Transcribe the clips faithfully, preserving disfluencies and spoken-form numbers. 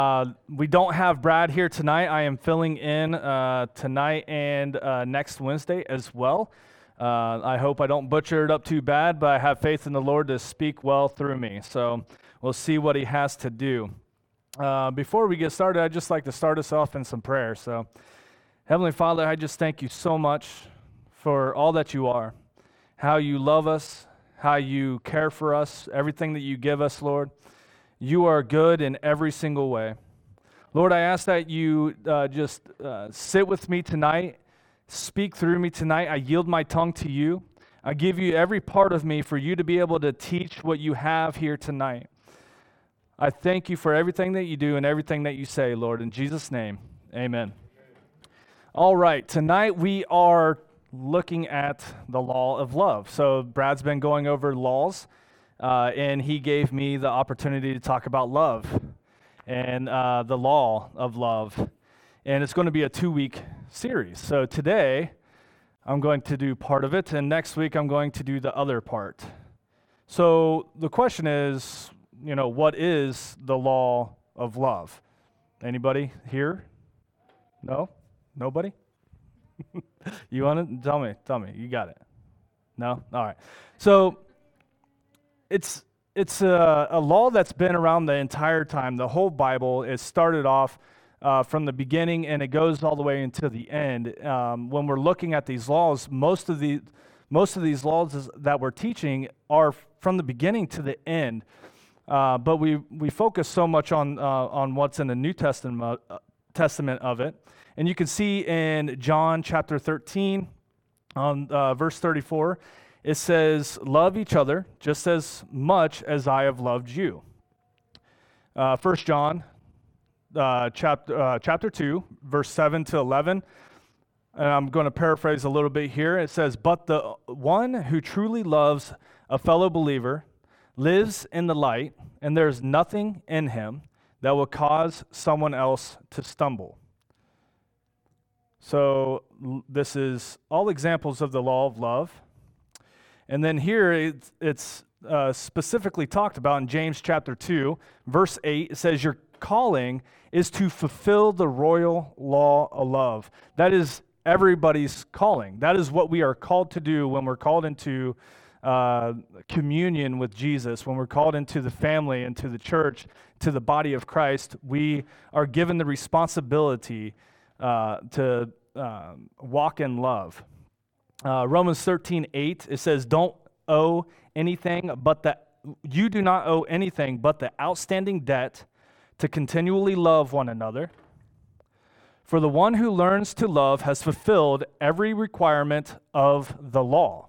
Uh, we don't have Brad here tonight. I am filling in uh, tonight and uh, next Wednesday as well. Uh, I hope I don't butcher it up too bad, but I have faith in the Lord to speak well through me. So we'll see what he has to do. Uh, before we get started, I'd just like to start us off in some prayer. So, Heavenly Father, I just thank you so much for all that you are, how you love us, how you care for us, everything that you give us, Lord. You are good in every single way. Lord, I ask that you uh, just uh, sit with me tonight, speak through me tonight. I yield my tongue to you. I give you every part of me for you to be able to teach what you have here tonight. I thank you for everything that you do and everything that you say, Lord. In Jesus' name, amen. All right, tonight we are looking at the law of love. So Brad's been going over laws. Uh, and he gave me the opportunity to talk about love and uh, the law of love. And it's going to be a two-week series. So today, I'm going to do part of it, and next week, I'm going to do the other part. So the question is, you know, what is the law of love? Anybody here? No? Nobody? You want to? Tell me. Tell me. You got it. No? All right. So It's it's a, a law that's been around the entire time. The whole Bible is started off uh, from the beginning, and it goes all the way into the end. Um, when we're looking at these laws, most of the most of these laws is, that we're teaching are from the beginning to the end. Uh, but we we focus so much on uh, on what's in the New Testament uh, Testament of it, and you can see in John chapter thirteen, on uh, verse thirty-four. It says, love each other just as much as I have loved you. Uh, First John uh, chapter, uh, chapter two, verse seven to eleven. And I'm going to paraphrase a little bit here. It says, but the one who truly loves a fellow believer lives in the light, and there's nothing in him that will cause someone else to stumble. So l- this is all examples of the law of love. And then here it's, it's uh, specifically talked about in James chapter two, verse eight. It says, your calling is to fulfill the royal law of love. That is everybody's calling. That is what we are called to do when we're called into uh, communion with Jesus, when we're called into the family, into the church, to the body of Christ. We are given the responsibility uh, to uh, walk in love. Uh, Romans thirteen eight, it says, don't owe anything but that you do not owe anything but the outstanding debt to continually love one another. For the one who learns to love has fulfilled every requirement of the law.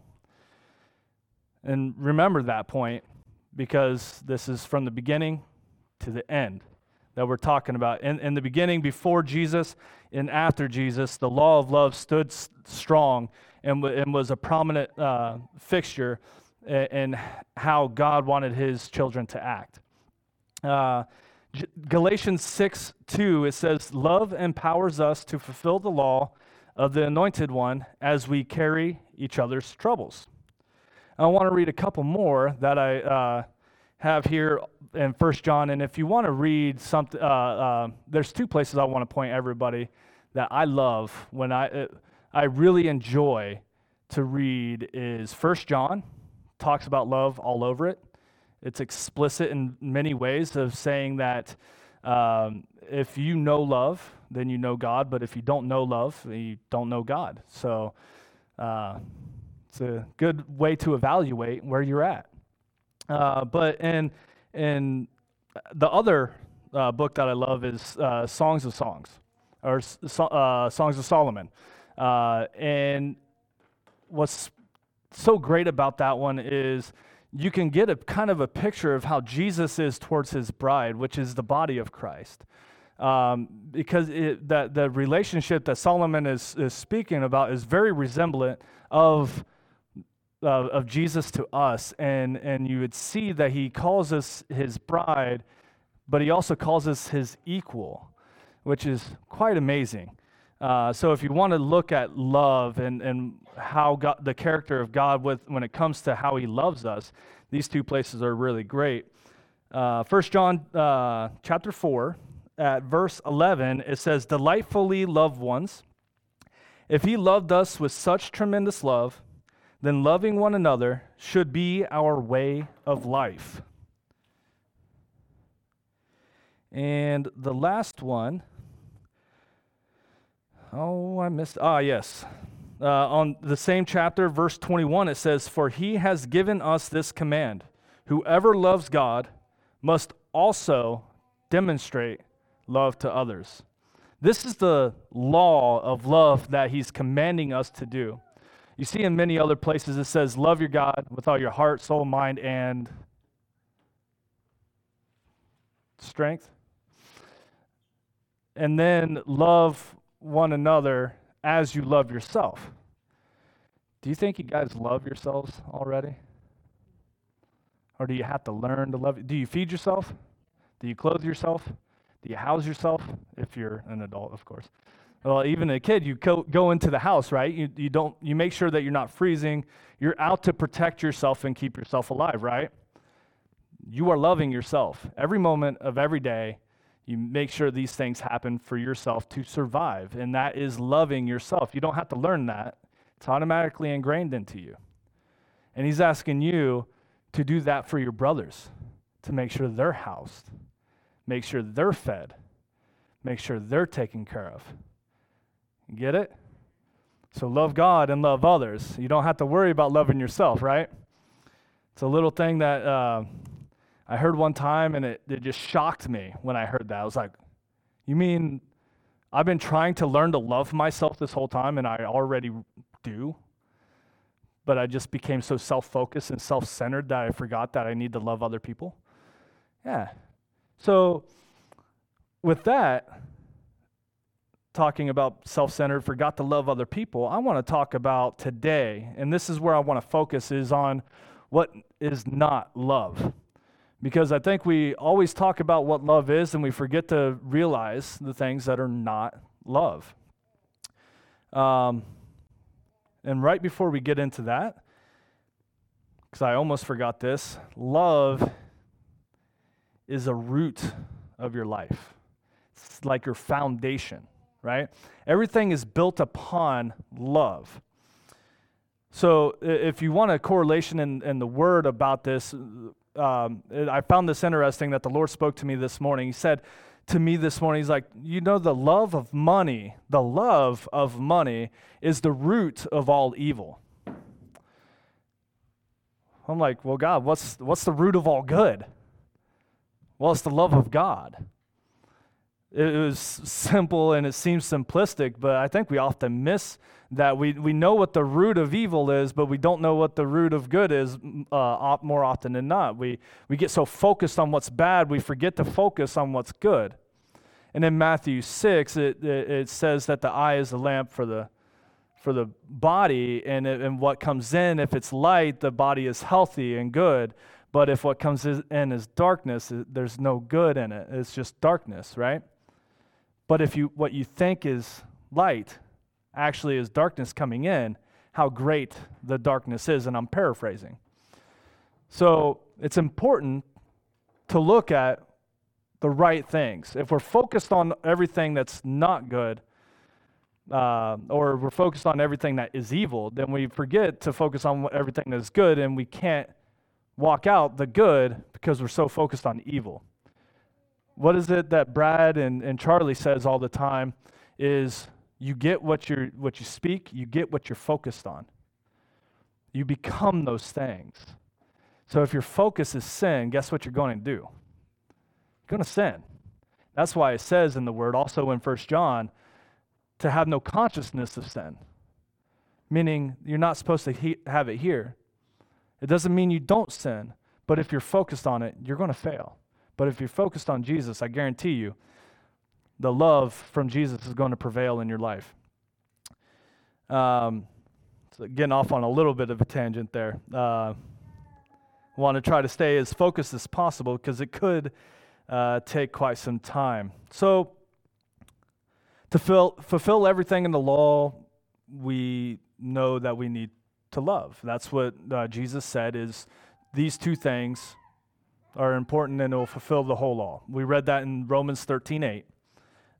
And remember that point, because this is from the beginning to the end that we're talking about. In, in the beginning, before Jesus and after Jesus, the law of love stood s- strong and, w- and was a prominent uh, fixture in, in how God wanted his children to act. Uh, G- Galatians six two, it says, love empowers us to fulfill the law of the Anointed One as we carry each other's troubles. I want to read a couple more that I uh, have here in First John, and if you want to read something, uh, uh, there's two places I want to point everybody that I love when I uh, I really enjoy to read is First John. Talks about love all over it. It's explicit in many ways of saying that um, if you know love, then you know God, but if you don't know love, you don't know God. So uh, it's a good way to evaluate where you're at. Uh, but in in the other uh, book that I love is uh, Songs of Songs, or uh, Songs of Solomon. Uh, and what's so great about that one is you can get a kind of a picture of how Jesus is towards his bride, which is the body of Christ. Um, because it, that the relationship that Solomon is, is speaking about is very resemblant of Uh, of Jesus to us, and and you would see that he calls us his bride, but he also calls us his equal, which is quite amazing. Uh, so if you want to look at love and and how God, the character of God with when it comes to how he loves us, these two places are really great. Uh, First John uh, chapter four, at verse eleven, it says, "Delightfully loved ones, if he loved us with such tremendous love, then loving one another should be our way of life." And the last one, oh, I missed, ah, yes. Uh, on the same chapter, verse twenty-one, it says, "For he has given us this command, whoever loves God must also demonstrate love to others." This is the law of love that he's commanding us to do. You see in many other places it says, love your God with all your heart, soul, mind, and strength. And then love one another as you love yourself. Do you think you guys love yourselves already? Or do you have to learn to love? Do you feed yourself? Do you clothe yourself? Do you house yourself? If you're an adult, of course. Well, even a kid, you go, go into the house, right? You, you don't. You make sure that you're not freezing. You're out to protect yourself and keep yourself alive, right? You are loving yourself. Every moment of every day, you make sure these things happen for yourself to survive, and that is loving yourself. You don't have to learn that. It's automatically ingrained into you. And he's asking you to do that for your brothers, to make sure they're housed, make sure they're fed, make sure they're taken care of. You get it? So love God and love others. You don't have to worry about loving yourself, right? It's a little thing that uh, I heard one time, and it, it just shocked me when I heard that. I was like, you mean I've been trying to learn to love myself this whole time, and I already do? But I just became so self-focused and self-centered that I forgot that I need to love other people? Yeah. So with that, talking about self-centered, forgot to love other people, I want to talk about today, and this is where I want to focus, is on what is not love. Because I think we always talk about what love is, and we forget to realize the things that are not love. Um, and right before we get into that, because I almost forgot this, love is a root of your life. It's like your foundation, right? Everything is built upon love. So if you want a correlation in, in the word about this, um, I found this interesting that the Lord spoke to me this morning. He said to me this morning, he's like, you know, the love of money, the love of money is the root of all evil. I'm like, well, God, what's what's the root of all good? Well, it's the love of God. It was simple and it seems simplistic, but I think we often miss that. We we know what the root of evil is, but we don't know what the root of good is uh, more often than not. We we get so focused on what's bad, we forget to focus on what's good. And in Matthew six, it it, it says that the eye is the lamp for the for the body, and it, and what comes in, if it's light, the body is healthy and good. But if what comes in is darkness, there's no good in it. It's just darkness, right? But if you what you think is light actually is darkness coming in, how great the darkness is, and I'm paraphrasing. So it's important to look at the right things. If we're focused on everything that's not good, uh, or we're focused on everything that is evil, then we forget to focus on everything that is good, and we can't walk out the good because we're so focused on evil. What is it that Brad and, and Charlie says all the time is you get what you what you speak, you get what you're focused on. You become those things. So if your focus is sin, guess what you're going to do? You're going to sin. That's why it says in the Word, also in First John, to have no consciousness of sin, meaning you're not supposed to he- have it here. It doesn't mean you don't sin, but if you're focused on it, you're going to fail. But if you're focused on Jesus, I guarantee you, the love from Jesus is going to prevail in your life. Um, so getting off on a little bit of a tangent there. Uh, want to try to stay as focused as possible because it could uh, take quite some time. So to fill, fulfill everything in the law, we know that we need to love. That's what uh, Jesus said is these two things are important and it will fulfill the whole law. We read that in Romans thirteen eight.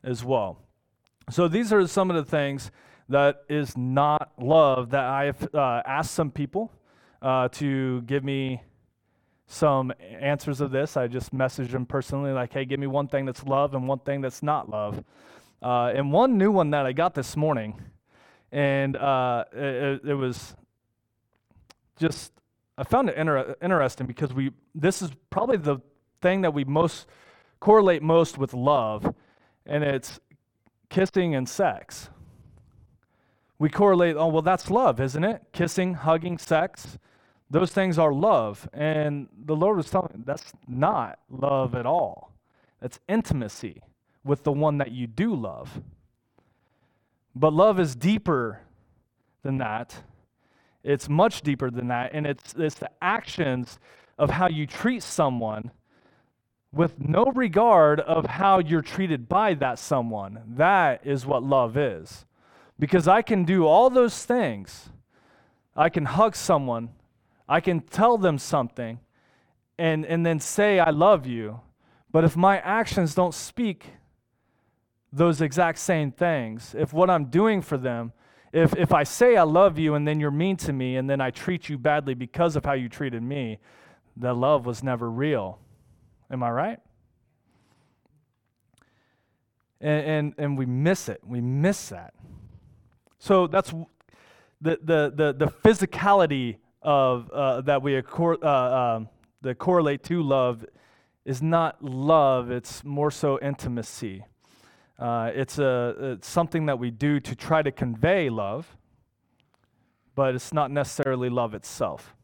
as well. So these are some of the things that is not love that I have uh, asked some people uh, to give me some answers of this. I just messaged them personally like, hey, give me one thing that's love and one thing that's not love. Uh, and one new one that I got this morning, and uh, it, it was just, I found it inter- interesting because we this is probably the thing that we most correlate most with love, and it's kissing and sex. We correlate, oh, well, that's love, isn't it? Kissing, hugging, sex, those things are love. And the Lord was telling me that's not love at all. That's intimacy with the one that you do love. But love is deeper than that. It's much deeper than that. And it's, it's the actions of how you treat someone with no regard of how you're treated by that someone. That is what love is. Because I can do all those things. I can hug someone. I can tell them something and, and then say, I love you. But if my actions don't speak those exact same things, if what I'm doing for them, if, if I say I love you and then you're mean to me and then I treat you badly because of how you treated me, the love was never real. Am I right? And, and, and we miss it. We miss that. So that's the the the, the physicality of uh, that we accor- uh, um, that correlate to love is not love. It's more so intimacy. Uh, it's a it's something that we do to try to convey love, but it's not necessarily love itself.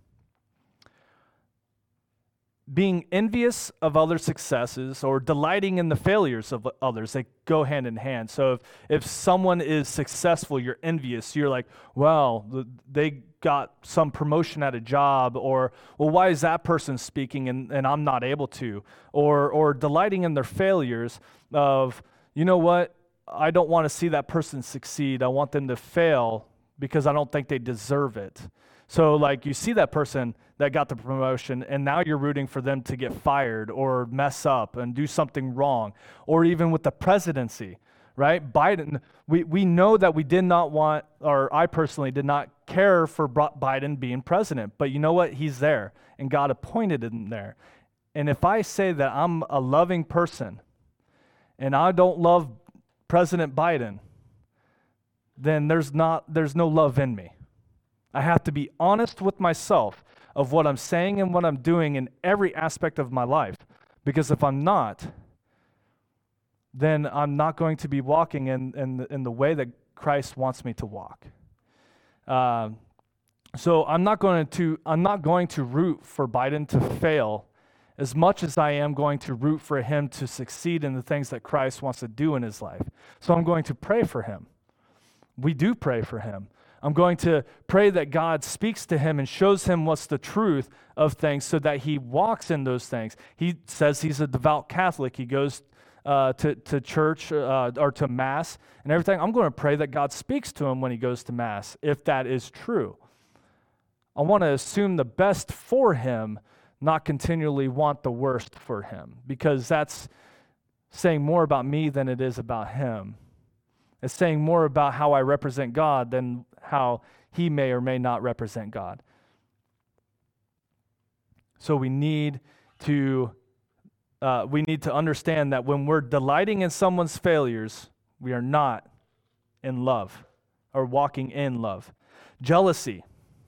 Being envious of others' successes or delighting in the failures of others, they go hand in hand. So if, if someone is successful, you're envious. You're like, well, they got some promotion at a job, or, well, why is that person speaking and, and I'm not able to? Or, or delighting in their failures of, you know what, I don't want to see that person succeed. I want them to fail because I don't think they deserve it. So like you see that person that got the promotion and now you're rooting for them to get fired or mess up and do something wrong. Or even with the presidency, right? Biden, we, we know that we did not want, or I personally did not care for Biden being president. But you know what? He's there and God appointed him there. And if I say that I'm a loving person and I don't love President Biden, then there's not there's no love in me. I have to be honest with myself of what I'm saying and what I'm doing in every aspect of my life. Because if I'm not, then I'm not going to be walking in, in, the, in the way that Christ wants me to walk. Uh, so I'm not going to I'm not going to root for Biden to fail as much as I am going to root for him to succeed in the things that Christ wants to do in his life. So I'm going to pray for him. We do pray for him. I'm going to pray that God speaks to him and shows him what's the truth of things so that he walks in those things. He says he's a devout Catholic. He goes uh, to, to church uh, or to Mass and everything. I'm going to pray that God speaks to him when he goes to Mass, if that is true. I want to assume the best for him, not continually want the worst for him, because that's saying more about me than it is about him. It's saying more about how I represent God than how he may or may not represent God. So we need to uh, we need to understand that when we're delighting in someone's failures, we are not in love or walking in love. Jealousy.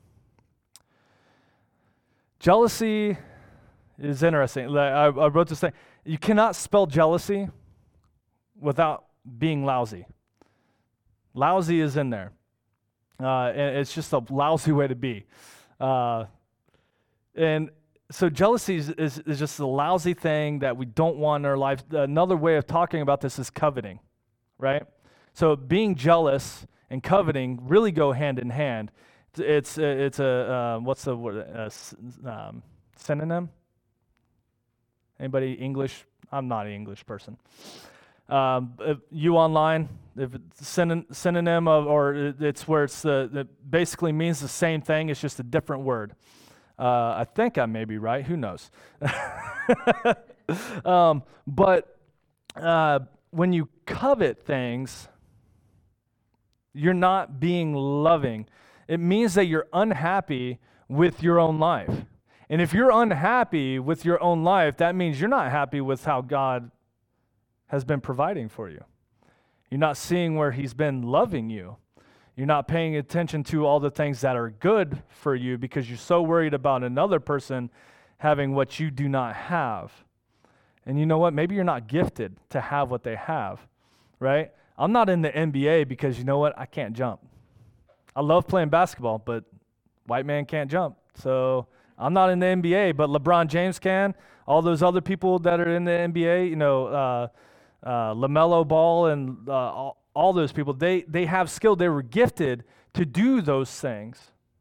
Jealousy is interesting. I, I wrote this thing. You cannot spell jealousy without being lousy. Lousy is in there. Uh, and it's just a lousy way to be. Uh, and so jealousy is, is, is just a lousy thing that we don't want in our life. Another way of talking about this is coveting, right? So being jealous and coveting really go hand in hand. It's it's a, uh, what's the word, a, um, synonym? Anybody English? I'm not an English person. Um, you online, if it's syn- synonym of, or it's where it's the, it basically means the same thing, it's just a different word. Uh, I think I may be right, who knows? um, but uh, when you covet things, you're not being loving. It means that you're unhappy with your own life. And if you're unhappy with your own life, that means you're not happy with how God has been providing for you. You're not seeing where he's been loving you. You're not paying attention to all the things that are good for you because you're so worried about another person having what you do not have. And you know what? Maybe you're not gifted to have what they have, right? I'm not in the N B A because you know what? I can't jump. I love playing basketball, but white man can't jump. So I'm not in the N B A, but LeBron James can. All those other people that are in the N B A, you know, uh, uh, LaMelo Ball and uh, all, all those people, they, they have skill. They were gifted to do those things.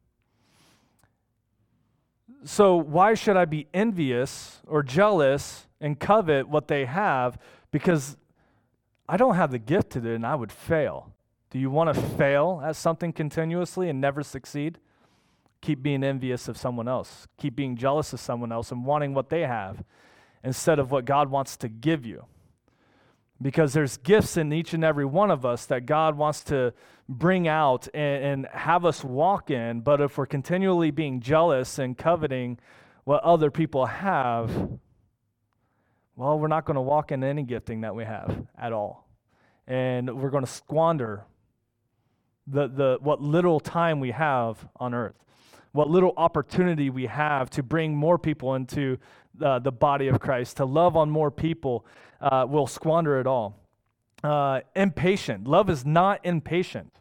So why should I be envious or jealous and covet what they have? Because I don't have the gift to do it and I would fail. Do you want to fail at something continuously and never succeed? Keep being envious of someone else. Keep being jealous of someone else and wanting what they have instead of what God wants to give you. Because there's gifts in each and every one of us that God wants to bring out and, and have us walk in. But if we're continually being jealous and coveting what other people have, well, we're not going to walk in any gifting that we have at all. And we're going to squander the, the what little time we have on earth, what little opportunity we have to bring more people into uh, the body of Christ, to love on more people. Uh, we'll squander it all. Uh, impatient. Love is not impatient.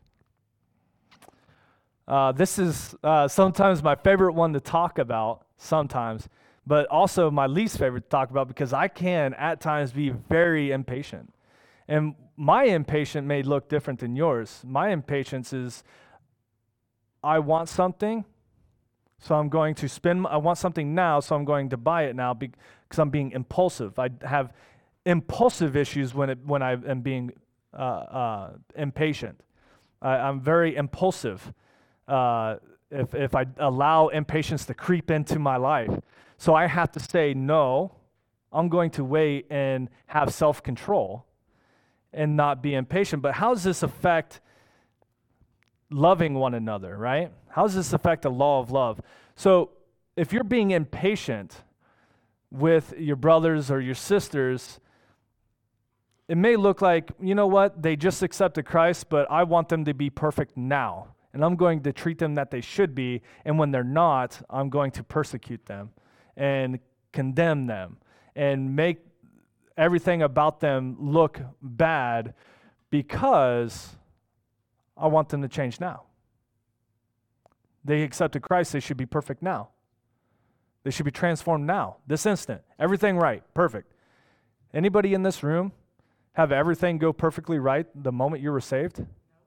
Uh, this is uh, sometimes my favorite one to talk about, sometimes, but also my least favorite to talk about because I can at times be very impatient. And my impatience may look different than yours. My impatience is I want something, so I'm going to spend, I want something now, so I'm going to buy it now because I'm being impulsive. I have impulsive issues when it when I am being uh, uh, impatient. I, I'm very impulsive uh, if if I allow impatience to creep into my life. So I have to say, no, I'm going to wait and have self-control and not be impatient. But how does this affect loving one another, right? How does this affect the law of love? So if you're being impatient with your brothers or your sisters, it may look like, you know what, they just accepted Christ, but I want them to be perfect now. And I'm going to treat them that they should be. And when they're not, I'm going to persecute them and condemn them and make everything about them look bad because I want them to change now. They accepted Christ, they should be perfect now. They should be transformed now, this instant. Everything right, perfect. Anybody in this room have everything go perfectly right the moment you were saved?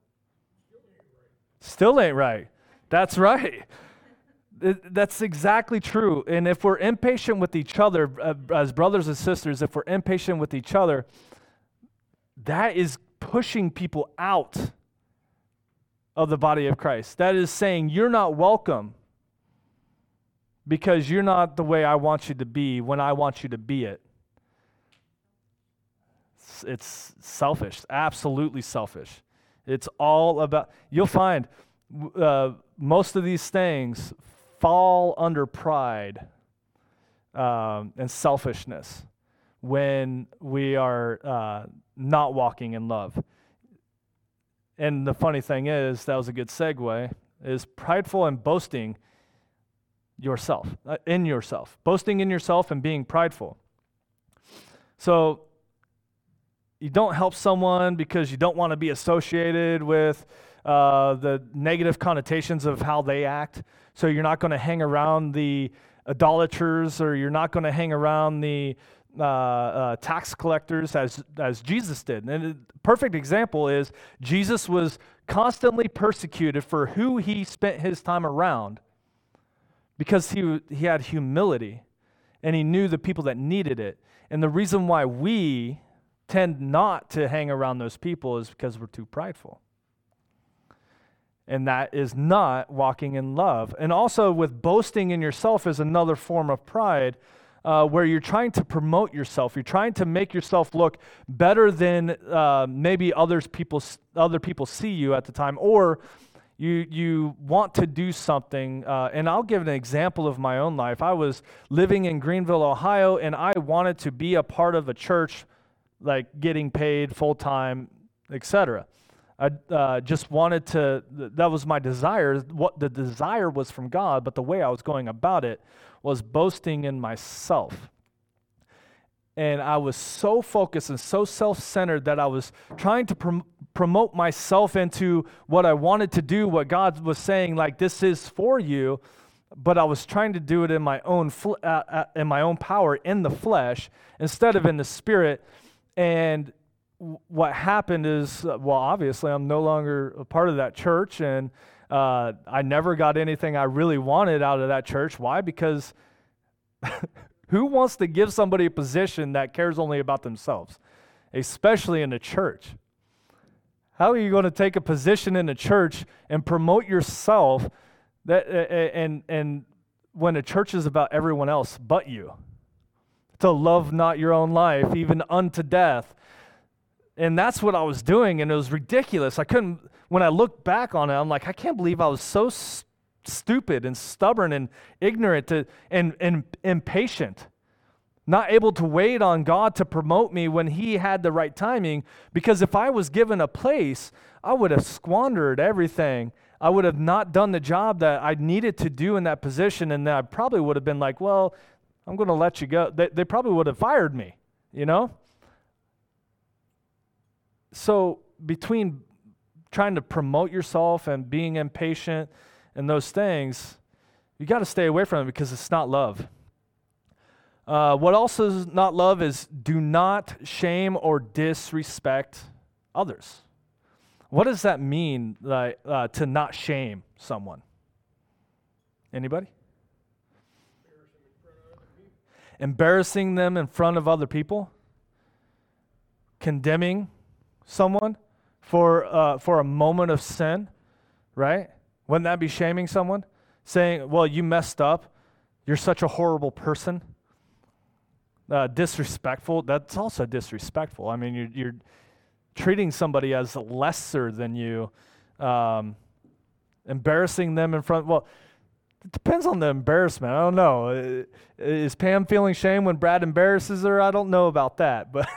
Still ain't right. That's right. It, that's exactly true. And if we're impatient with each other, uh, as brothers and sisters, if we're impatient with each other, that is pushing people out of the body of Christ. That is saying you're not welcome because you're not the way I want you to be when I want you to be it. It's, it's selfish, absolutely selfish. It's all about, you'll find uh, most of these things fall under pride um, and selfishness when we are uh, not walking in love. And the funny thing is, that was a good segue, is prideful and boasting yourself, uh, in yourself. Boasting in yourself and being prideful. So you don't help someone because you don't want to be associated with uh, the negative connotations of how they act. So you're not going to hang around the idolaters, or you're not going to hang around the uh, uh, tax collectors as as Jesus did. And a perfect example is Jesus was constantly persecuted for who he spent his time around because he he had humility and he knew the people that needed it. And the reason why we tend not to hang around those people is because we're too prideful. And that is not walking in love. And also with boasting in yourself is another form of pride. uh, where you're trying to promote yourself. You're trying to make yourself look better than uh, maybe others people other people see you at the time, or you you want to do something. Uh, and I'll give an example of my own life. I was living in Greenville, Ohio, and I wanted to be a part of a church, like getting paid full time, et cetera. I uh, just wanted to, that was my desire. What the desire was from God, but the way I was going about it was boasting in myself. And I was so focused and so self-centered that I was trying to prom- promote myself into what I wanted to do, what God was saying, like, this is for you, but I was trying to do it in my own fl- uh, uh, in my own power, in the flesh, instead of in the spirit. And what happened is, well, obviously, I'm no longer a part of that church, and uh, I never got anything I really wanted out of that church. Why? Because who wants to give somebody a position that cares only about themselves, especially in a church? How are you going to take a position in a church and promote yourself that and and when a church is about everyone else but you? To love not your own life, even unto death. And that's what I was doing, and it was ridiculous. I couldn't, when I look back on it, I'm like, I can't believe I was so st- stupid and stubborn and ignorant to, and, and impatient, not able to wait on God to promote me when He had the right timing, because if I was given a place, I would have squandered everything. I would have not done the job that I needed to do in that position, and then I probably would have been like, well, I'm going to let you go. They, they probably would have fired me, you know? So between trying to promote yourself and being impatient and those things, you got to stay away from it because it's not love. Uh, what also is not love is do not shame or disrespect others. What does that mean, like, uh, to not shame someone? Anybody? Embarrassing them in front of other people? Condemning someone for uh, for a moment of sin, right? Wouldn't that be shaming someone? Saying, well, you messed up. You're such a horrible person. Uh, disrespectful, that's also disrespectful. I mean, you're, you're treating somebody as lesser than you, um, embarrassing them in front, well, it depends on the embarrassment. I don't know. Is Pam feeling shame when Brad embarrasses her? I don't know about that, but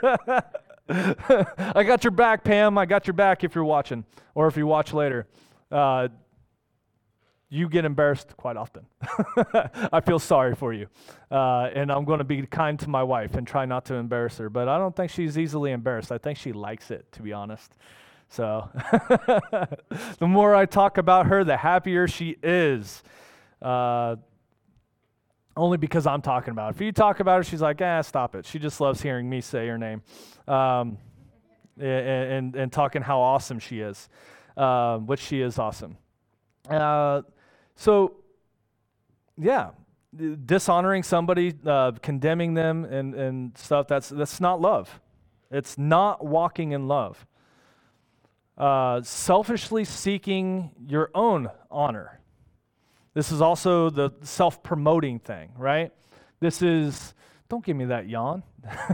I got your back, Pam. I got your back if you're watching, or if you watch later. Uh, you get embarrassed quite often. I feel sorry for you. Uh, and I'm going to be kind to my wife and try not to embarrass her, but I don't think she's easily embarrassed. I think she likes it, to be honest. So the more I talk about her, the happier she is. Uh, only because I'm talking about it. If you talk about her, she's like, ah, stop it. She just loves hearing me say her name um, and, and, and talking how awesome she is, uh, which she is awesome. Uh, so, yeah, dishonoring somebody, uh, condemning them and, and stuff, that's, that's not love. It's not walking in love. Uh, selfishly seeking your own honor. This is also the self-promoting thing, right? This is, don't give me that yawn.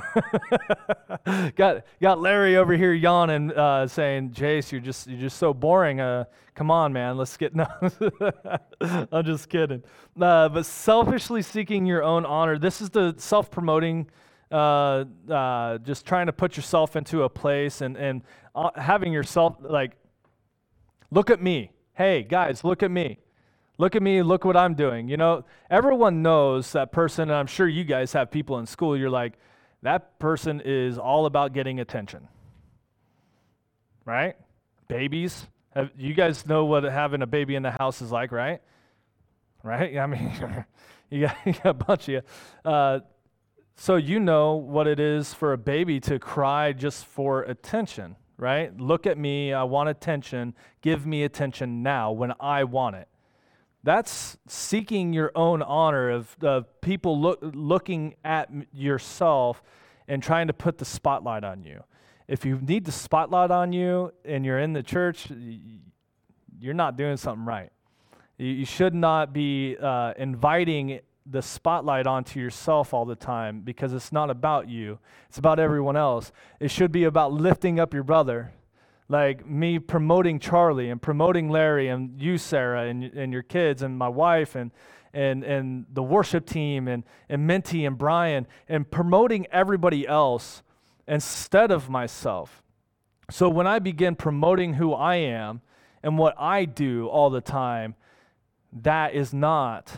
got got Larry over here yawning, uh, saying, Jace, you're just you're just so boring. Uh, come on, man, let's get, no. I'm just kidding. Uh, but selfishly seeking your own honor. This is the self-promoting, uh, uh, just trying to put yourself into a place and, and uh, having yourself, like, look at me. Hey, guys, look at me. Look at me, look what I'm doing. You know, everyone knows that person, and I'm sure you guys have people in school, you're like, that person is all about getting attention. Right? Babies. Have, you guys know what having a baby in the house is like, right? Right? I mean, you, got, you got a bunch of you. Uh, so you know what it is for a baby to cry just for attention, right? Look at me, I want attention. Give me attention now when I want it. That's seeking your own honor of, of people look, looking at yourself and trying to put the spotlight on you. If you need the spotlight on you and you're in the church, you're not doing something right. You, you should not be uh, inviting the spotlight onto yourself all the time, because it's not about you. It's about everyone else. It should be about lifting up your brother. Like me promoting Charlie and promoting Larry and you, Sarah, and, and your kids and my wife and and and the worship team and, and Minty and Brian, and promoting everybody else instead of myself. So when I begin promoting who I am and what I do all the time, that is not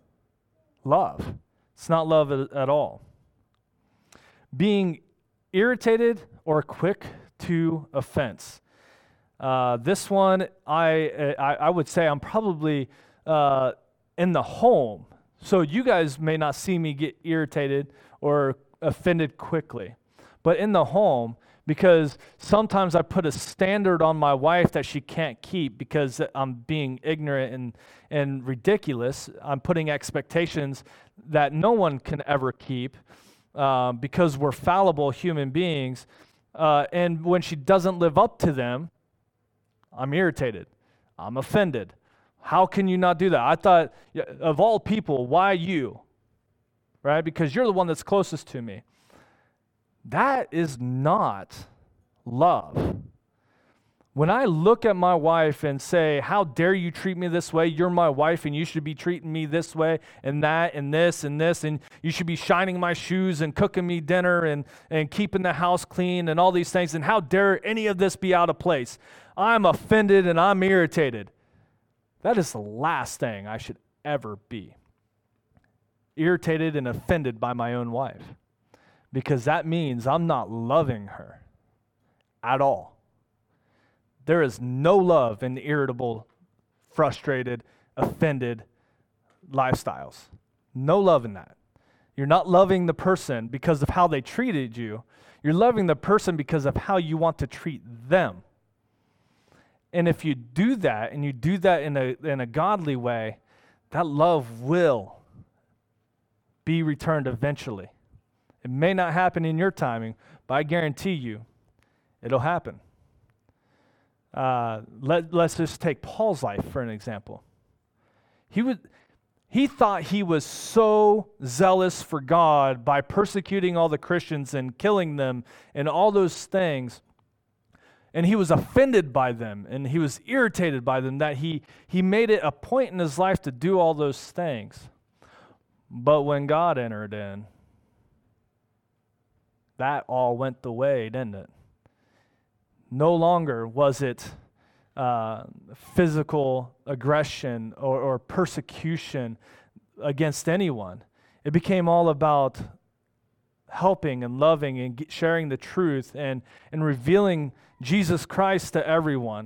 love. It's not love at, at all. Being irritated or quick to offense. Uh, this one, I, I I would say I'm probably uh, in the home. So you guys may not see me get irritated or offended quickly. But in the home, because sometimes I put a standard on my wife that she can't keep because I'm being ignorant and, and ridiculous. I'm putting expectations that no one can ever keep um, because we're fallible human beings. Uh, and when she doesn't live up to them, I'm irritated. I'm offended. How can you not do that? I thought, of all people, why you? Right? Because you're the one that's closest to me. That is not love. When I look at my wife and say, how dare you treat me this way? You're my wife and you should be treating me this way and that and this and this, and you should be shining my shoes and cooking me dinner and, and keeping the house clean and all these things, and how dare any of this be out of place? I'm offended and I'm irritated. That is the last thing I should ever be. Irritated and offended by my own wife. Because that means I'm not loving her at all. There is no love in irritable, frustrated, offended lifestyles. No love in that. You're not loving the person because of how they treated you. You're loving the person because of how you want to treat them. And if you do that, and you do that in a in a godly way, that love will be returned eventually. It may not happen in your timing, but I guarantee you it'll happen. Uh, let, let's just take Paul's life for an example. He would, he thought he was so zealous for God by persecuting all the Christians and killing them and all those things, and he was offended by them and he was irritated by them, that he, he made it a point in his life to do all those things. But when God entered in, that all went the way, didn't it? No longer was it uh, physical aggression or, or persecution against anyone. It became all about helping and loving and sharing the truth and, and revealing Jesus Christ to everyone.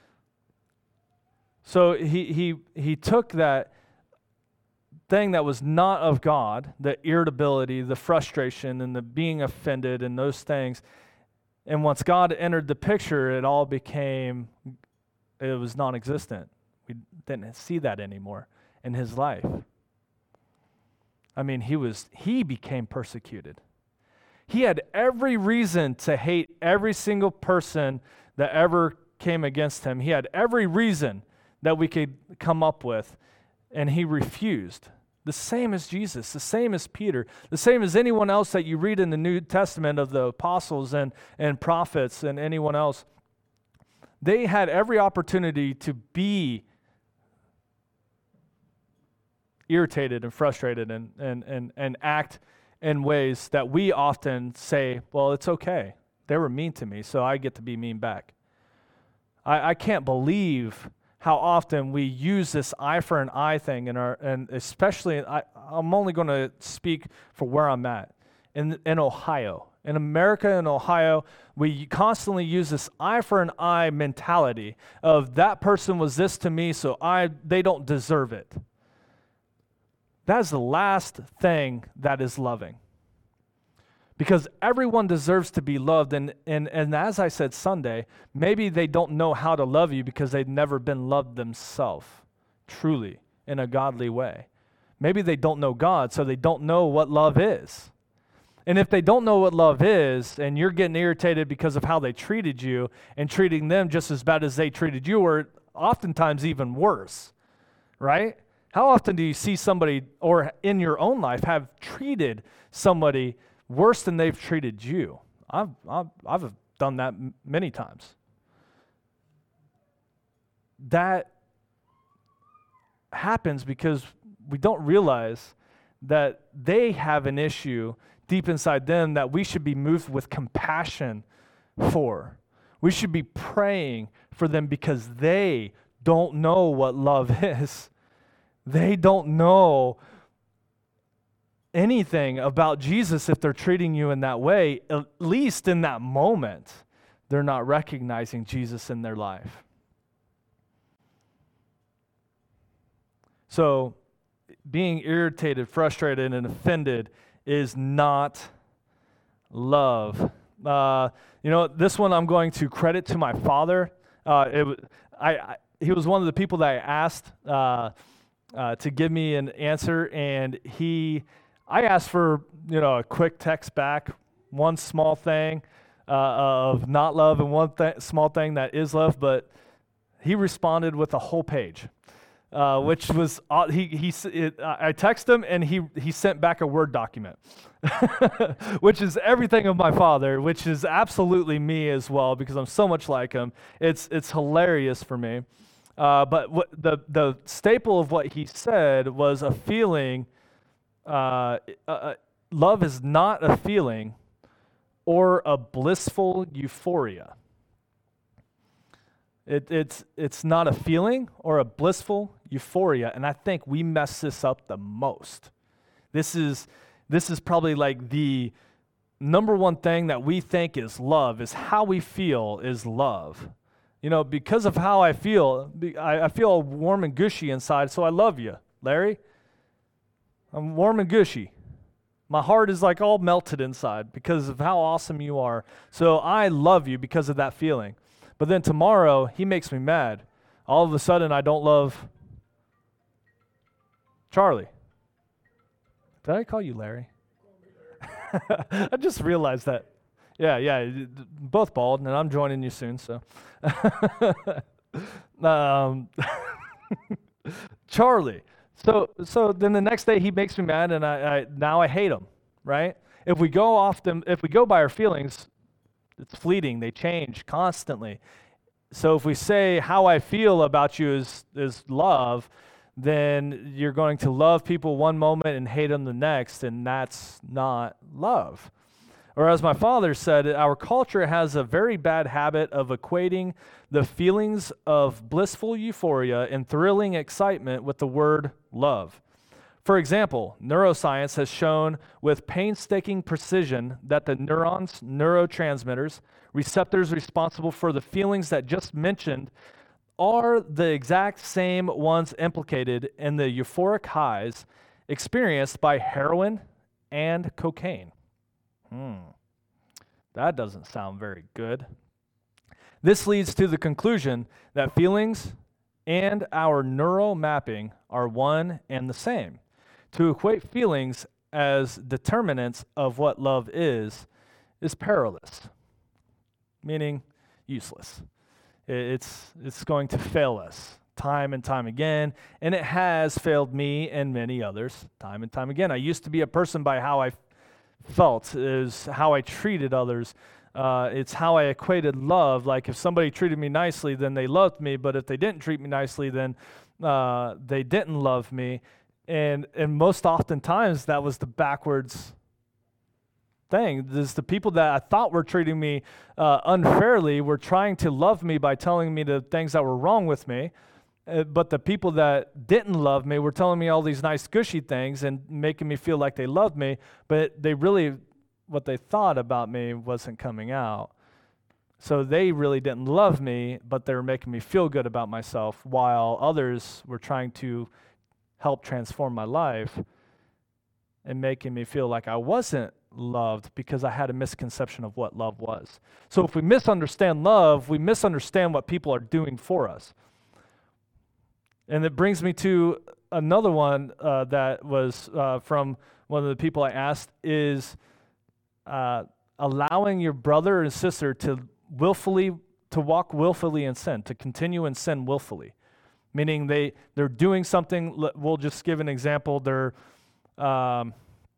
So he he he took that thing that was not of God, the irritability, the frustration, and the being offended and those things. And once God entered the picture, it all became, it was non-existent. We didn't see that anymore in his life. I mean, he was, he became persecuted. He had every reason to hate every single person that ever came against him. He had every reason that we could come up with, and he refused. The same as Jesus, the same as Peter, the same as anyone else that you read in the New Testament of the apostles and, and prophets and anyone else. They had every opportunity to be irritated and frustrated and, and, and, and act in ways that we often say, well, it's okay. They were mean to me, so I get to be mean back. I, I can't believe how often we use this eye for an eye thing in our, and especially, I, I'm only going to speak for where I'm at, in, in Ohio. In America and Ohio, we constantly use this eye for an eye mentality of that person was this to me, so I they don't deserve it. That is the last thing that is loving. Because everyone deserves to be loved, and, and, and as I said Sunday, maybe they don't know how to love you because they've never been loved themselves, truly, in a godly way. Maybe they don't know God, so they don't know what love is. And if they don't know what love is, and you're getting irritated because of how they treated you, and treating them just as bad as they treated you, or oftentimes even worse, right? How often do you see somebody, or in your own life, have treated somebody worse than they've treated you? I've, I've, I've done that m- many times. That happens because we don't realize that they have an issue deep inside them that we should be moved with compassion for. We should be praying for them because they don't know what love is. They don't know anything about Jesus if they're treating you in that way. At least in that moment, they're not recognizing Jesus in their life. So, being irritated, frustrated, and offended is not love. Uh, you know, this one I'm going to credit to my father. Uh, it, I, I, he was one of the people that I asked uh, uh, to give me an answer, and he, I asked for, you know, a quick text back, one small thing uh, of not love and one th- small thing that is love, but he responded with a whole page. Uh, which was, uh, he, he, it, I texted him and he, he sent back a Word document, which is everything of my father, which is absolutely me as well because I'm so much like him. It's, it's hilarious for me. Uh, but what the, the staple of what he said was a feeling, uh, uh, love is not a feeling or a blissful euphoria. It, it's it's not a feeling or a blissful euphoria, and I think we mess this up the most. This is this is probably like the number one thing that we think is love, is how we feel is love. You know, because of how I feel, I, I feel warm and gushy inside, so I love you, Larry. I'm warm and gushy. My heart is like all melted inside because of how awesome you are. So I love you because of that feeling. But then tomorrow, he makes me mad. All of a sudden, I don't love Charlie. Did I call you Larry? I just realized that. Yeah, yeah, both bald, and I'm joining you soon, so. um, Charlie. So so then the next day, he makes me mad, and I, I now I hate him, right? If we go off them, if we go by our feelings, it's fleeting. They change constantly. So if we say how I feel about you is, is love, then you're going to love people one moment and hate them the next, and that's not love. Or as my father said, our culture has a very bad habit of equating the feelings of blissful euphoria and thrilling excitement with the word love. For example, neuroscience has shown with painstaking precision that the neurons, neurotransmitters, receptors responsible for the feelings that just mentioned are the exact same ones implicated in the euphoric highs experienced by heroin and cocaine. Hmm, that doesn't sound very good. This leads to the conclusion that feelings and our neural mapping are one and the same. To equate feelings as determinants of what love is, is perilous, meaning useless. It's, it's going to fail us time and time again, and it has failed me and many others time and time again. I used to be a person by how I felt, is how I treated others. Uh, it's how I equated love. Like if somebody treated me nicely, then they loved me, but if they didn't treat me nicely, then uh, they didn't love me. And and most oftentimes that was the backwards thing. Is the people that I thought were treating me uh, unfairly were trying to love me by telling me the things that were wrong with me. Uh, but the people that didn't love me were telling me all these nice gushy things and making me feel like they loved me, but they really, what they thought about me wasn't coming out. So they really didn't love me, but they were making me feel good about myself, while others were trying to help transform my life and making me feel like I wasn't loved because I had a misconception of what love was. So if we misunderstand love, we misunderstand what people are doing for us. And it brings me to another one uh, that was uh, from one of the people I asked is uh, allowing your brother and sister to willfully, to walk willfully in sin, to continue in sin willfully. meaning they, they're doing something. We'll just give an example. They're, um,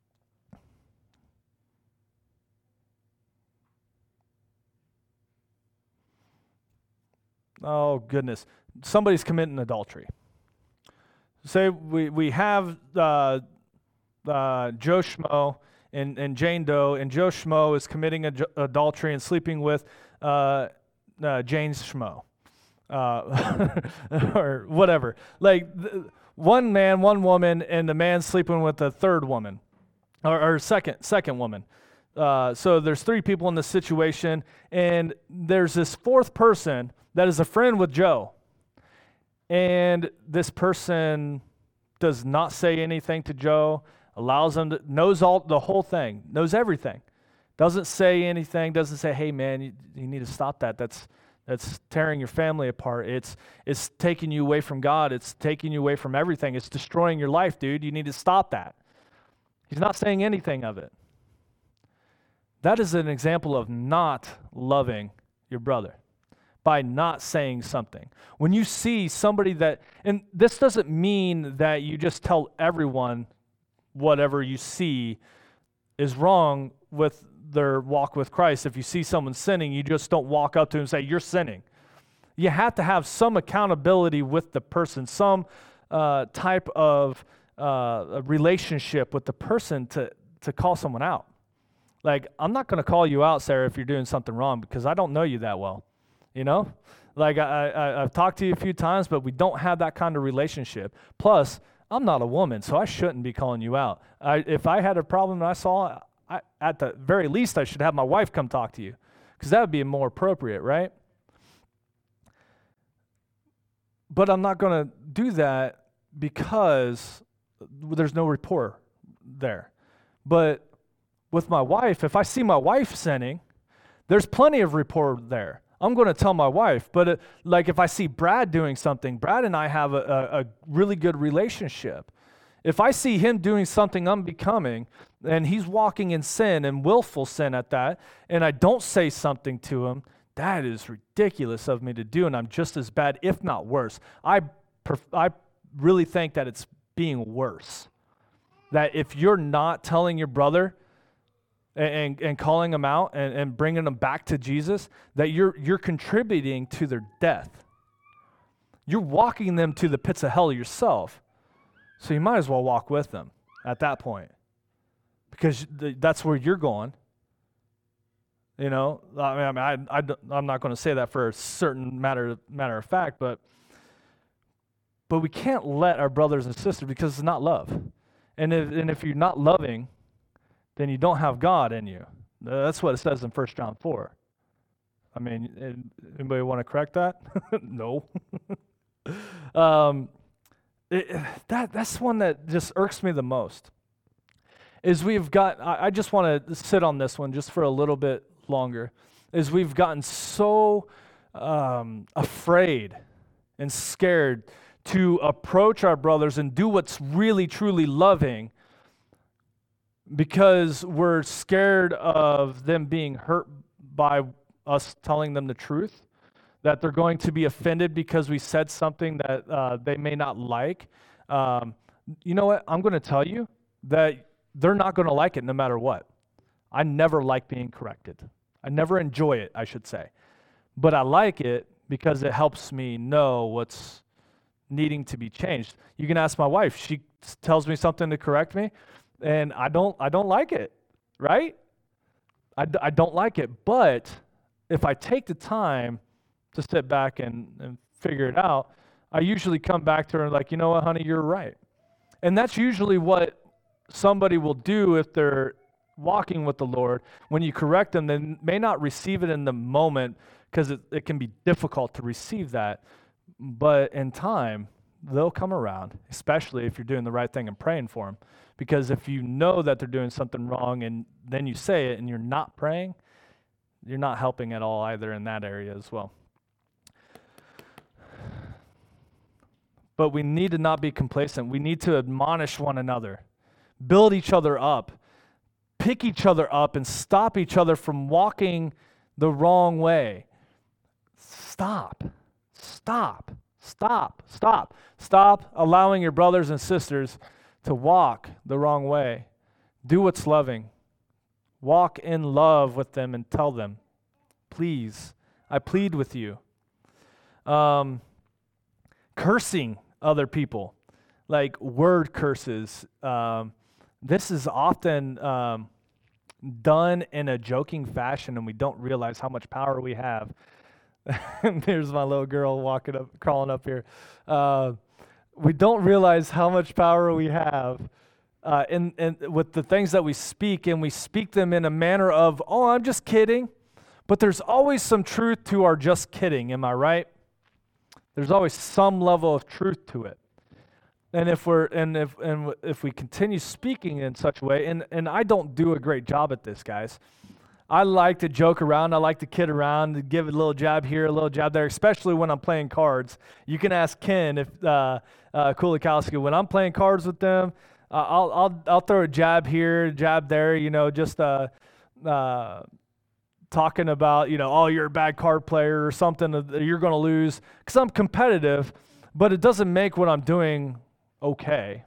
oh goodness, somebody's committing adultery. Say we, we have uh, uh, Joe Schmo and, and Jane Doe, and Joe Schmo is committing ad- adultery and sleeping with uh, uh, Jane Schmo. Uh, or whatever. Like th- one man, one woman, and the man sleeping with a third woman, or, or second second woman. Uh, so there's three people in this situation, and there's this fourth person that is a friend with Joe. And this person does not say anything to Joe, allows him to, knows all the whole thing, knows everything. Doesn't say anything, doesn't say, hey man, you, you need to stop that. That's that's tearing your family apart. It's it's taking you away from God. It's taking you away from everything. It's destroying your life, dude. You need to stop that. He's not saying anything of it. That is an example of not loving your brother by not saying something. When you see somebody that, and this doesn't mean that you just tell everyone whatever you see is wrong with their walk with Christ. If you see someone sinning, you just don't walk up to them and say, you're sinning. You have to have some accountability with the person, some uh, type of uh, relationship with the person to, to call someone out. Like, I'm not going to call you out, Sarah, if you're doing something wrong, because I don't know you that well. You know, like I, I, I've talked to you a few times, but we don't have that kind of relationship. Plus, I'm not a woman, so I shouldn't be calling you out. I, if I had a problem that I saw, I, at the very least, I should have my wife come talk to you, because that would be more appropriate, right? But I'm not going to do that because there's no rapport there. But with my wife, if I see my wife sinning, there's plenty of rapport there. I'm going to tell my wife, but uh, like if I see Brad doing something, Brad and I have a, a, a really good relationship. If I see him doing something unbecoming and he's walking in sin and willful sin at that, and I don't say something to him, that is ridiculous of me to do, and I'm just as bad, if not worse. I, perf- I really think that it's being worse. That if you're not telling your brother And, and calling them out and, and bringing them back to Jesus, that you're you're contributing to their death. You're walking them to the pits of hell yourself. So you might as well walk with them at that point, because th- that's where you're going. You know, I mean, I, I, I'm not going to say that for a certain matter matter of fact, but but we can't let our brothers and sisters, because it's not love. And if and if you're not loving, then you don't have God in you. That's what it says in First John four. I mean, anybody want to correct that? No. um, it, that that's one that just irks me the most. Is we've got, I, I just want to sit on this one just for a little bit longer, is we've gotten so um, afraid and scared to approach our brothers and do what's really, truly loving, because we're scared of them being hurt by us telling them the truth, that they're going to be offended because we said something that uh, they may not like. Um, you know what? I'm going to tell you that they're not going to like it no matter what. I never like being corrected. I never enjoy it, I should say. But I like it because it helps me know what's needing to be changed. You can ask my wife. She tells me something to correct me, and I don't I don't like it, right? I, I don't like it, but if I take the time to sit back and, and figure it out, I usually come back to her and like, you know what, honey, you're right. And that's usually what somebody will do if they're walking with the Lord. When you correct them, they may not receive it in the moment because it, it can be difficult to receive that, but in time, they'll come around, especially if you're doing the right thing and praying for them. Because if you know that they're doing something wrong and then you say it and you're not praying, you're not helping at all either in that area as well. But we need to not be complacent. We need to admonish one another, build each other up, pick each other up, and stop each other from walking the wrong way. Stop. Stop. Stop, stop, stop allowing your brothers and sisters to walk the wrong way. Do what's loving. Walk in love with them and tell them, please, I plead with you. Um, cursing other people, like word curses. Um, this is often um, done in a joking fashion, and we don't realize how much power we have. There's my little girl walking up, crawling up here. Uh, we don't realize how much power we have uh, in, in with the things that we speak, and we speak them in a manner of, oh, I'm just kidding. But there's always some truth to our just kidding, am I right? There's always some level of truth to it. And if we're and if and if we continue speaking in such a way, and, and I don't do a great job at this, guys. I like to joke around. I like to kid around, to give a little jab here, a little jab there, especially when I'm playing cards. You can ask Ken if uh, uh, Kulikowski. When I'm playing cards with them, uh, I'll I'll I'll throw a jab here, jab there. You know, just uh, uh, talking about you know, oh, you're a bad card player or something that you're going to lose because I'm competitive, but it doesn't make what I'm doing okay.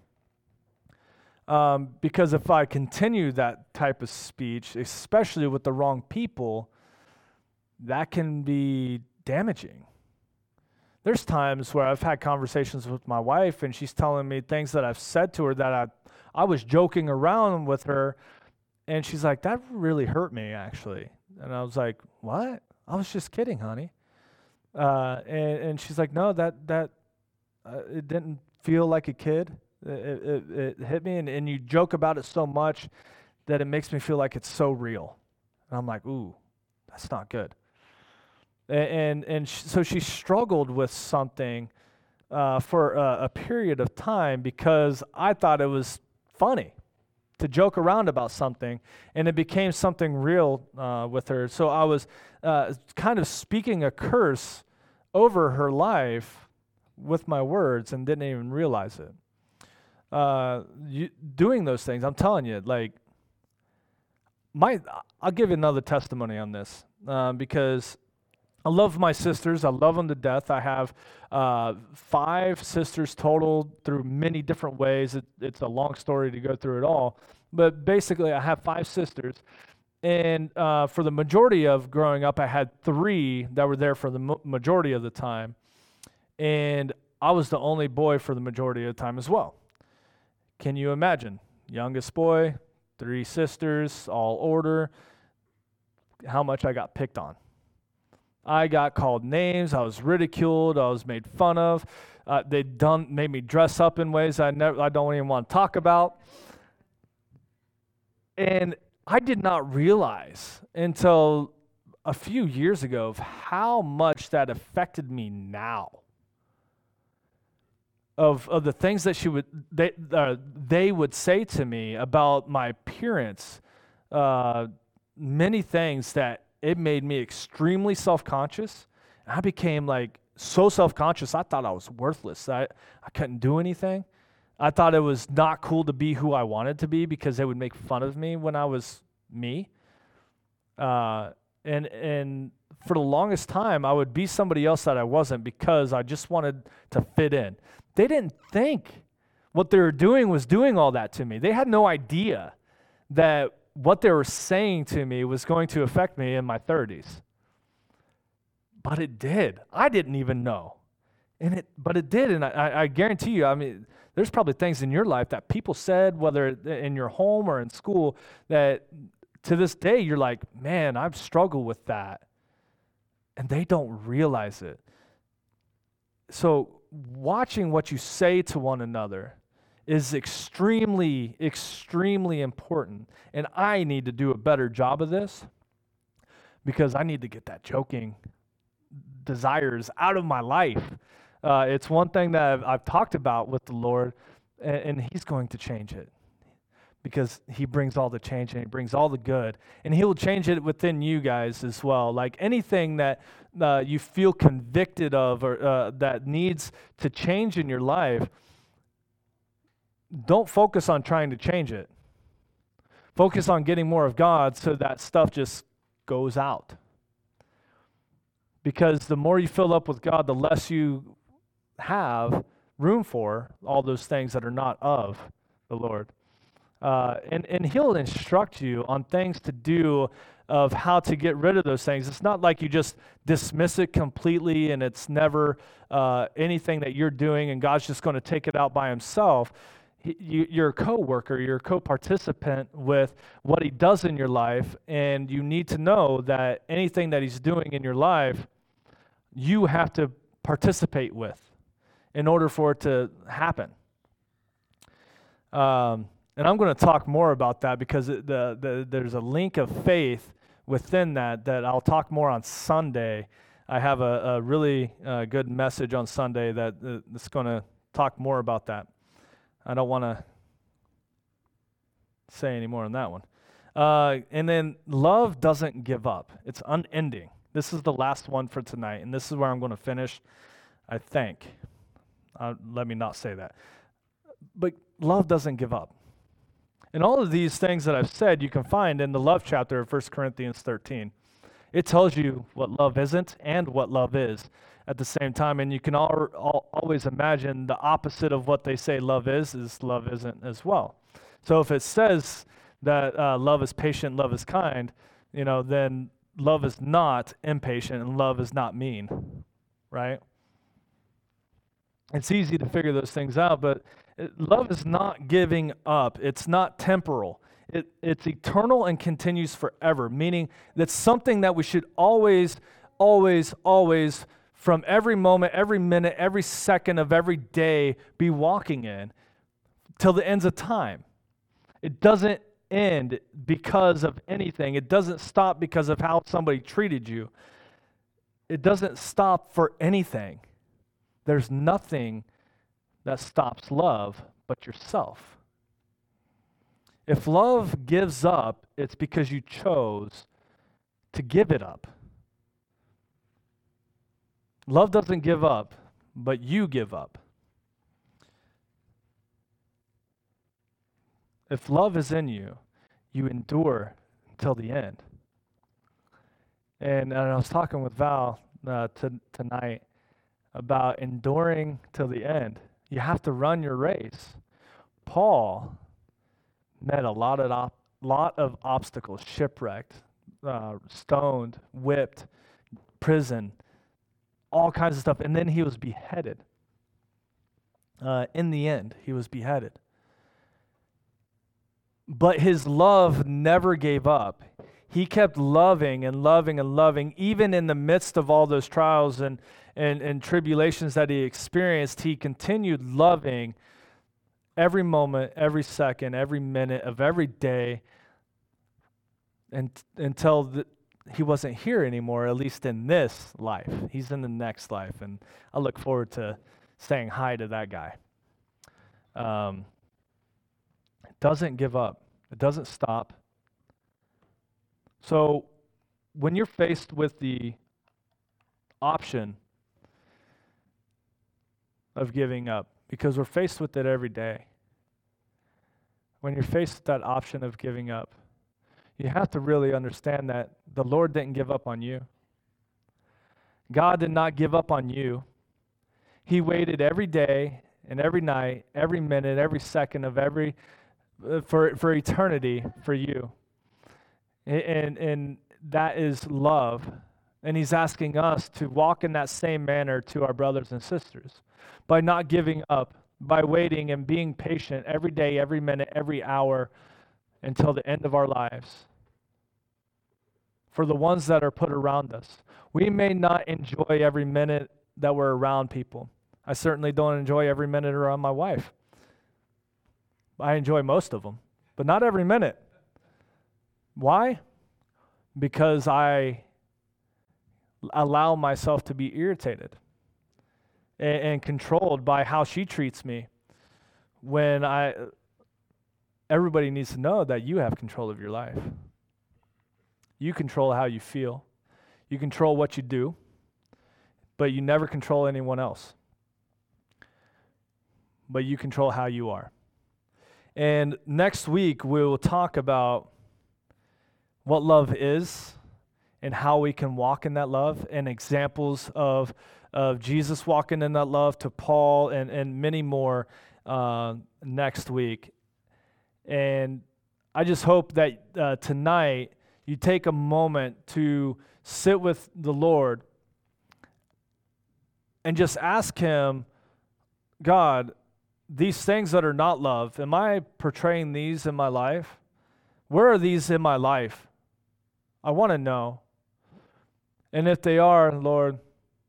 Um, because if I continue that type of speech, especially with the wrong people, that can be damaging. There's times where I've had conversations with my wife and she's telling me things that I've said to her that I, I was joking around with her, and she's like, that really hurt me, actually. And I was like, what? I was just kidding, honey. Uh, and, and she's like, no, that, that uh, it didn't feel like a kid. It, it, it hit me, and, and you joke about it so much that it makes me feel like it's so real. And I'm like, ooh, that's not good. And and, and sh- so she struggled with something uh, for a, a period of time because I thought it was funny to joke around about something, and it became something real uh, with her. So I was uh, kind of speaking a curse over her life with my words and didn't even realize it. Uh, you, doing those things, I'm telling you, like, my, I'll give you another testimony on this, uh, because I love my sisters. I love them to death. I have uh, five sisters total through many different ways. It, it's a long story to go through it all, but basically I have five sisters, and uh, for the majority of growing up, I had three that were there for the mo- majority of the time, and I was the only boy for the majority of the time as well. Can you imagine? Youngest boy, three sisters, all order, how much I got picked on. I got called names, I was ridiculed, I was made fun of. Uh, they done made me dress up in ways I never I don't even want to talk about. And I did not realize until a few years ago of how much that affected me now. Of, of the things that she would they uh, they would say to me about my appearance, uh, many things that it made me extremely self-conscious. I became like so self-conscious, I thought I was worthless. I, I couldn't do anything. I thought it was not cool to be who I wanted to be because they would make fun of me when I was me. Uh, and and for the longest time, I would be somebody else that I wasn't because I just wanted to fit in. They didn't think what they were doing was doing all that to me. They had no idea that what they were saying to me was going to affect me in my thirties. But it did. I didn't even know. And it, but it did, and I, I guarantee you, I mean, there's probably things in your life that people said, whether in your home or in school, that to this day you're like, man, I've struggled with that. And they don't realize it. So watching what you say to one another is extremely, extremely important. And I need to do a better job of this because I need to get that joking desires out of my life. Uh, it's one thing that I've, I've talked about with the Lord, and, and He's going to change it because He brings all the change and He brings all the good. And He will change it within you guys as well. Like anything that uh, you feel convicted of or uh, that needs to change in your life, don't focus on trying to change it. Focus on getting more of God so that stuff just goes out. Because the more you fill up with God, the less you have room for all those things that are not of the Lord. Uh, and, and he'll instruct you on things to do, of how to get rid of those things. It's not like you just dismiss it completely and it's never uh, anything that you're doing and God's just going to take it out by himself. He, you, you're a co-worker, you're a co-participant with what he does in your life, and you need to know that anything that he's doing in your life, you have to participate with in order for it to happen. Um, and I'm going to talk more about that because it, the, the, there's a link of faith within that that I'll talk more on Sunday. I have a, a really uh, good message on Sunday that uh, that's going to talk more about that. I don't want to say any more on that one. Uh, and then love doesn't give up. It's unending. This is the last one for tonight, and this is where I'm going to finish, I think. Uh, let me not say that. But love doesn't give up. And all of these things that I've said, you can find in the love chapter of First Corinthians thirteen. It tells you what love isn't and what love is at the same time. And you can al- al- always imagine the opposite of what they say love is, is love isn't as well. So if it says that uh, love is patient, love is kind, you know, then love is not impatient and love is not mean, right? It's easy to figure those things out, but it, love is not giving up. It's not temporal. It, it's eternal and continues forever, meaning that's something that we should always, always, always, from every moment, every minute, every second of every day, be walking in till the ends of time. It doesn't end because of anything. It doesn't stop because of how somebody treated you. It doesn't stop for anything. There's nothing that stops love but yourself. If love gives up, it's because you chose to give it up. Love doesn't give up, but you give up. If love is in you, you endure until the end. And, and I was talking with Val uh, t- tonight about enduring till the end. You have to run your race. Paul met a lot of op- lot of obstacles, shipwrecked, uh, stoned, whipped, prison, all kinds of stuff, and then he was beheaded. Uh, in the end, he was beheaded. But his love never gave up. He kept loving and loving and loving, even in the midst of all those trials and, and, and tribulations that he experienced. He continued loving every moment, every second, every minute of every day, and until the, he wasn't here anymore, at least in this life. He's in the next life, and I look forward to saying hi to that guy. Um, it doesn't give up. It doesn't stop. So when you're faced with the option of giving up, because we're faced with it every day, when you're faced with that option of giving up, you have to really understand that the Lord didn't give up on you. God did not give up on you. He waited every day and every night, every minute, every second of every, uh, for, for eternity for you. And, and that is love. And he's asking us to walk in that same manner to our brothers and sisters by not giving up, by waiting and being patient every day, every minute, every hour until the end of our lives. For the ones that are put around us. We may not enjoy every minute that we're around people. I certainly don't enjoy every minute around my wife. I enjoy most of them, but not every minute. Why? Because I allow myself to be irritated and, and controlled by how she treats me. When I, everybody needs to know that you have control of your life. You control how you feel. You control what you do, but you never control anyone else. But you control how you are. And next week, we will talk about what love is and how we can walk in that love, and examples of of Jesus walking in that love to Paul, and, and many more uh, next week. And I just hope that uh, tonight you take a moment to sit with the Lord and just ask Him, God, these things that are not love, am I portraying these in my life? Where are these in my life? I want to know. And if they are, Lord,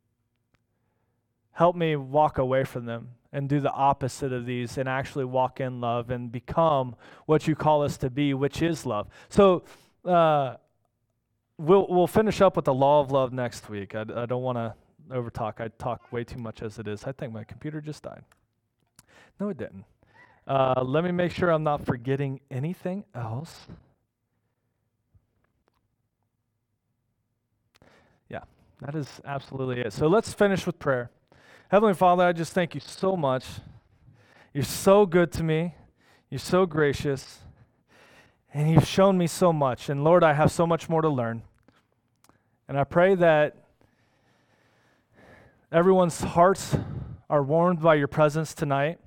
help me walk away from them and do the opposite of these and actually walk in love and become what you call us to be, which is love. So uh, we'll we'll finish up with the law of love next week. I, I don't want to overtalk. I talk way too much as it is. I think my computer just died. No, it didn't. Uh, let me make sure I'm not forgetting anything else. Yeah, that is absolutely it. So let's finish with prayer. Heavenly Father, I just thank you so much. You're so good to me. You're so gracious. And you've shown me so much. And Lord, I have so much more to learn. And I pray that everyone's hearts are warmed by your presence tonight.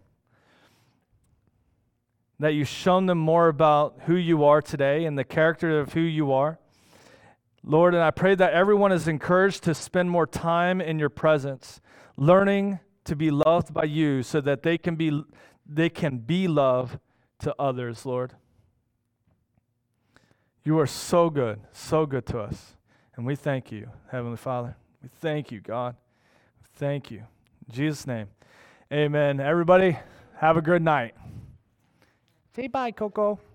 That you've shown them more about who you are today and the character of who you are. Lord, and I pray that everyone is encouraged to spend more time in your presence, learning to be loved by you so that they can be they can be love to others, Lord. You are so good, so good to us. And we thank you, Heavenly Father. We thank you, God. Thank you. In Jesus' name, amen. Everybody, have a good night. Say bye, Coco.